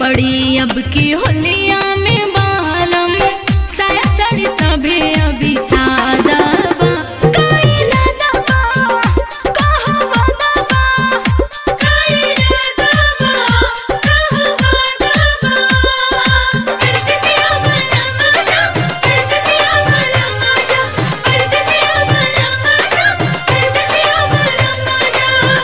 पड़ी अब की होलिया में बालम, साया साड़ी सभे अभी सादा बा, काई राधा बा, कहवा दाबा, काई राधा बा, कहवा दाबा। परदेसिया वाला मजा, परदेसिया वाला मजा, परदेसिया वाला मजा, परदेसिया वाला मजा।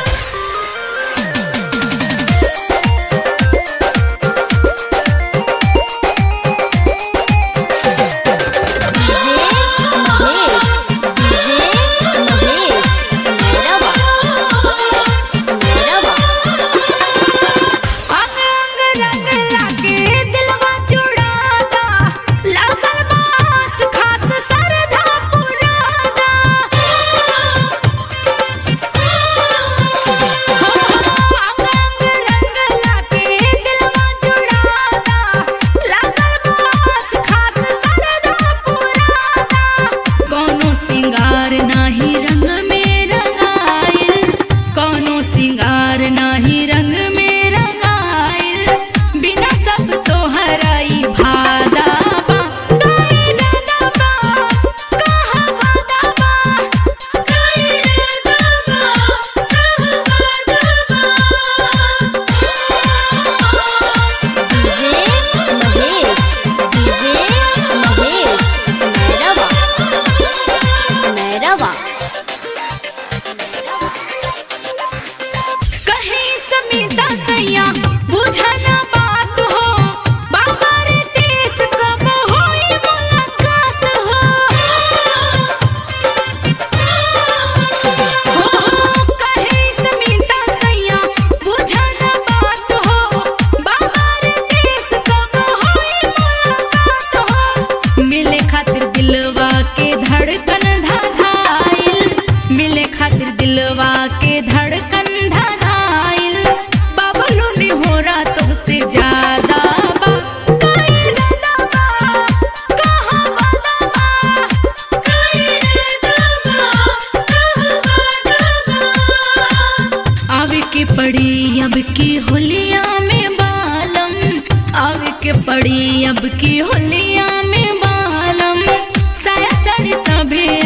दिलवा के धड़कन धड़ाइल, बाबलू ने हो रातों से ज्यादा बा, काई राधा बा, कहवा दाबा, काई राधा बा, कहवा दाबा। आवे के पड़ी अब की होलिया में बालम, आवे के पड़ी अब की होलिया में बालम, साया साड़ी सभे